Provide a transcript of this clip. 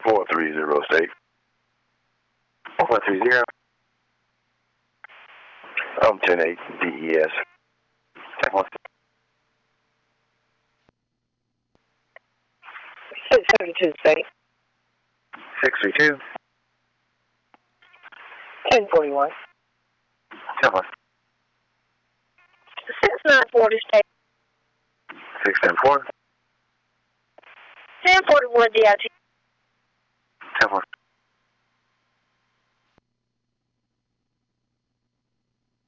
430 state. 430. 108 DES. 632 state. 632. 1041. 10-1. 6940 state. 610-4. 1041 DIT. 10-4.